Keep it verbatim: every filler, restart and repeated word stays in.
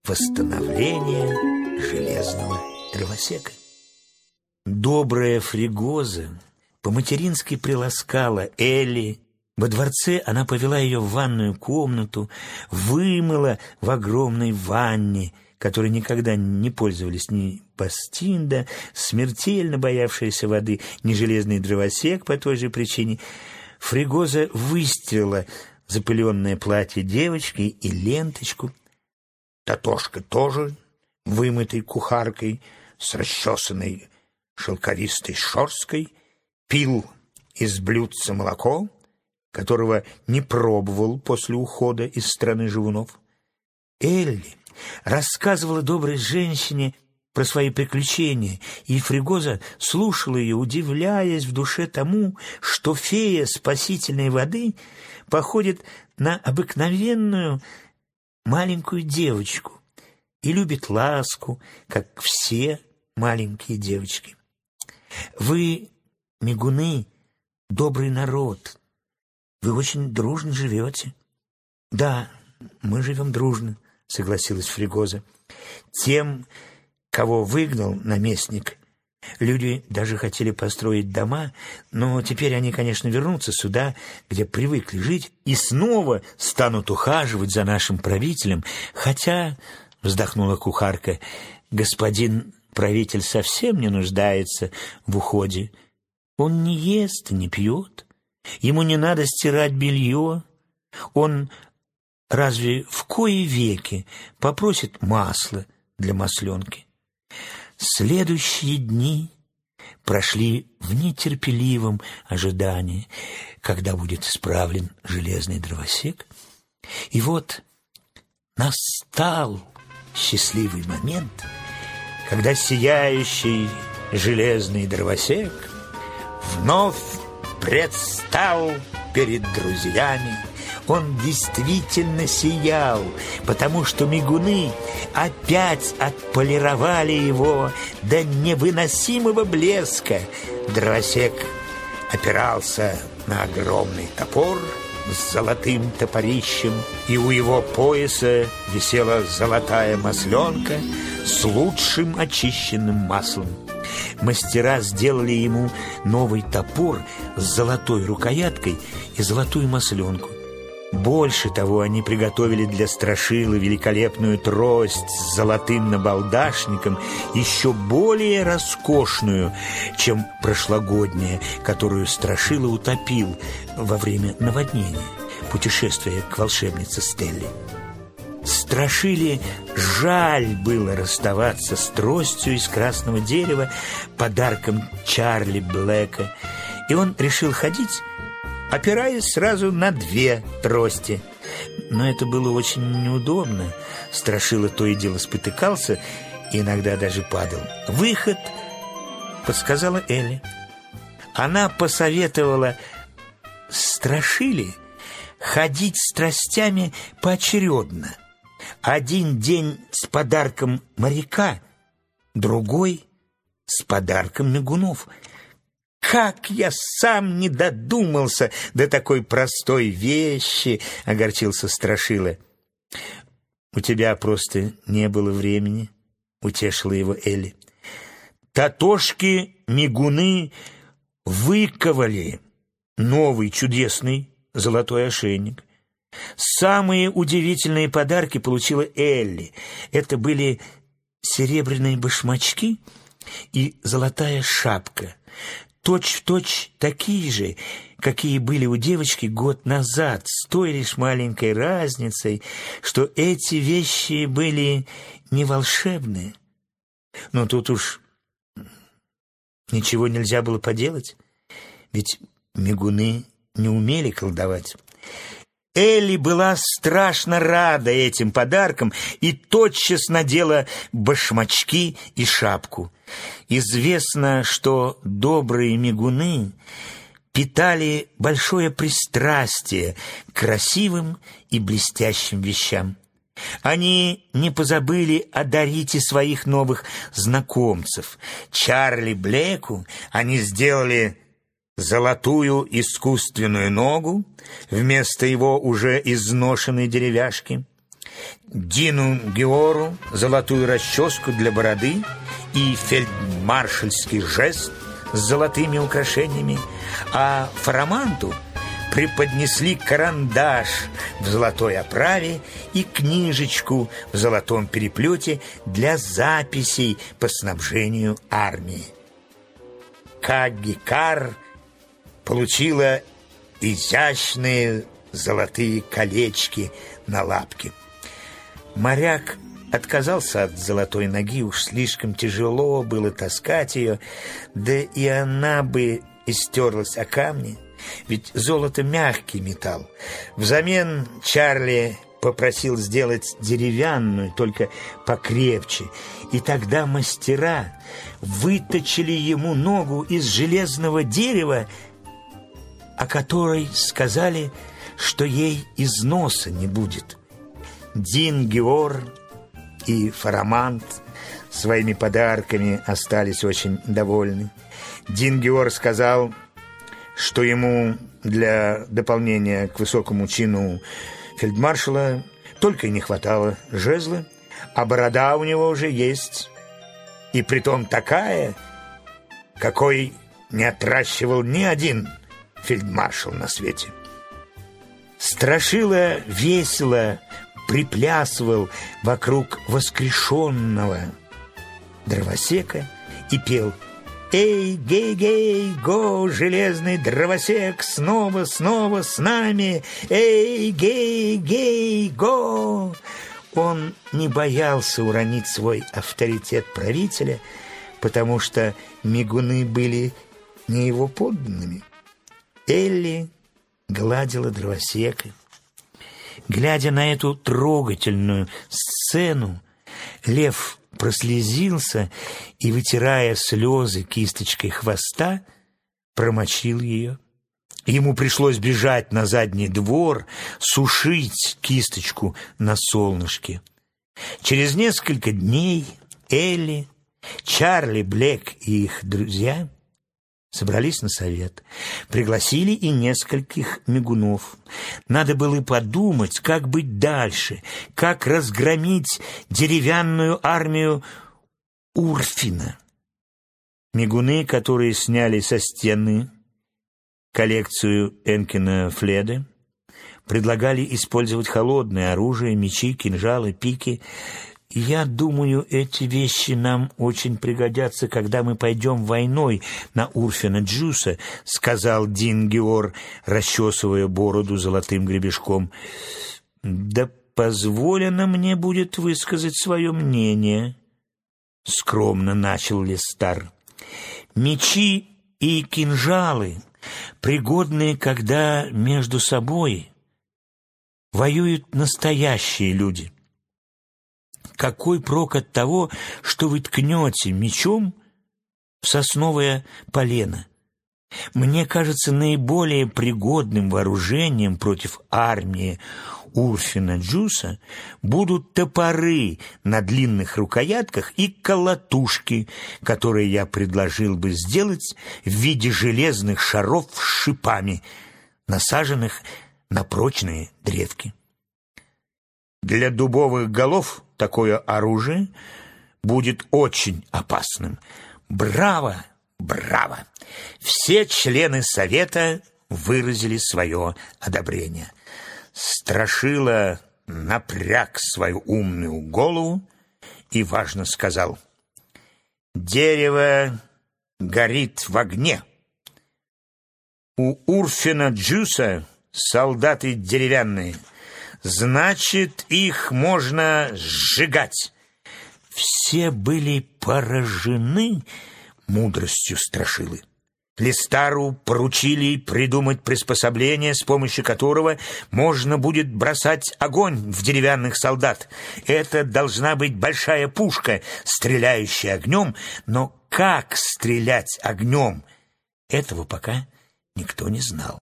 восстановления железного дровосека. Добрая Фригоза по-матерински приласкала Элли. Во дворце она повела ее в ванную комнату, вымыла в огромной ванне, которой никогда не пользовались ни Бастинда, смертельно боявшаяся воды, ни железный дровосек по той же причине. Фригоза выстирала запыленное платье девочки и ленточку. Татошка тоже, вымытой кухаркой, с расчесанной шелковистой шерсткой, пил из блюдца молоко, которого не пробовал после ухода из страны живунов. Элли рассказывала доброй женщине про свои приключения, и Фригоза слушала ее, удивляясь в душе тому, что фея спасительной воды походит на обыкновенную маленькую девочку и любит ласку, как все маленькие девочки. Вы, мигуны, добрый народ. Вы очень дружно живете. Да, мы живем дружно, согласилась Фригоза. Тем, кого выгнал наместник, люди даже хотели построить дома, но теперь они, конечно, вернутся сюда, где привыкли жить, и снова станут ухаживать за нашим правителем, хотя, вздохнула кухарка, господин правитель совсем не нуждается в уходе. Он не ест и не пьет. Ему не надо стирать белье. Он разве в кои веки попросит масла для масленки? Следующие дни прошли в нетерпеливом ожидании, когда будет исправлен железный дровосек. И вот настал счастливый момент, когда сияющий железный дровосек вновь предстал перед друзьями. Он действительно сиял, потому что мигуны опять отполировали его до невыносимого блеска. Дровосек опирался на огромный топор с золотым топорищем, и у его пояса висела золотая масленка с лучшим очищенным маслом. Мастера сделали ему новый топор с золотой рукояткой и золотую масленку. Больше того, они приготовили для Страшилы великолепную трость с золотым набалдашником, еще более роскошную, чем прошлогодняя, которую Страшила утопил во время наводнения, путешествия к волшебнице Стелле. Страшиле жаль было расставаться с тростью из красного дерева, подарком Чарли Блэка, и он решил ходить, опираясь сразу на две трости. Но это было очень неудобно. Страшила то и дело спотыкался и иногда даже падал. Выход подсказала Элли. Она посоветовала Страшиле ходить с тростями поочередно. Один день с подарком моряка, другой с подарком мигунов. «Как я сам не додумался до такой простой вещи!» — огорчился Страшила. «У тебя просто не было времени», — утешила его Элли. Татошки-мигуны выковали новый чудесный золотой ошейник. Самые удивительные подарки получила Элли. Это были серебряные башмачки и золотая шапка, точь-в-точь такие же, какие были у девочки год назад, с той лишь маленькой разницей, что эти вещи были не волшебные. Но тут уж ничего нельзя было поделать, ведь мигуны не умели колдовать. Элли была страшно рада этим подаркам и тотчас надела башмачки и шапку. Известно, что добрые мигуны питали большое пристрастие к красивым и блестящим вещам. Они не позабыли одарить и своих новых знакомцев. Чарли Блэку они сделали золотую искусственную ногу вместо его уже изношенной деревяшки. Дину Геору золотую расческу для бороды и фельдмаршальский жест с золотыми украшениями, а Фараманту преподнесли карандаш в золотой оправе и книжечку в золотом переплете для записей по снабжению армии. Каггикар получила изящные золотые колечки на лапке. Моряк отказался от золотой ноги, уж слишком тяжело было таскать ее, да и она бы истерлась о камни, ведь золото мягкий металл. Взамен Чарли попросил сделать деревянную, только покрепче, и тогда мастера выточили ему ногу из железного дерева, о которой сказали, что ей износа не будет. Дин Геор и Фарамант своими подарками остались очень довольны. Дин Геор сказал, что ему для дополнения к высокому чину фельдмаршала только и не хватало жезла, а борода у него уже есть, и притом такая, какой не отращивал ни один фельдмаршал на свете. Страшила весело приплясывал вокруг воскрешенного дровосека и пел: «Эй, гей-гей, го, железный дровосек, снова, снова с нами! Эй, гей-гей, го!» Он не боялся уронить свой авторитет правителя, потому что мигуны были не его подданными. Элли гладила дровосека. Глядя на эту трогательную сцену, лев прослезился и, вытирая слезы кисточкой хвоста, промочил ее. Ему пришлось бежать на задний двор, сушить кисточку на солнышке. Через несколько дней Элли, Чарли Блек и их друзья собрались на совет. Пригласили и нескольких мигунов. Надо было подумать, как быть дальше, как разгромить деревянную армию Урфина. Мигуны, которые сняли со стены коллекцию Энкина Фледа, предлагали использовать холодное оружие, мечи, кинжалы, пики. «Я думаю, эти вещи нам очень пригодятся, когда мы пойдем войной на Урфина Джуса», — сказал Дин Геор, расчесывая бороду золотым гребешком. «Да позволено мне будет высказать свое мнение», — скромно начал Лестар. «Мечи и кинжалы, пригодные, когда между собой воюют настоящие люди. Какой прок от того, что вы ткнете мечом в сосновое полено? Мне кажется, наиболее пригодным вооружением против армии Урфина Джуса будут топоры на длинных рукоятках и колотушки, которые я предложил бы сделать в виде железных шаров с шипами, насаженных на прочные древки. Для дубовых голов такое оружие будет очень опасным. Браво, браво! Все члены совета выразили свое одобрение. Страшила напряг свою умную голову и важно сказал: «Дерево горит в огне. У Урфина Джуса солдаты деревянные, значит, их можно сжигать». Все были поражены мудростью Страшилы. Лестару поручили придумать приспособление, с помощью которого можно будет бросать огонь в деревянных солдат. Это должна быть большая пушка, стреляющая огнем, но как стрелять огнем, этого пока никто не знал.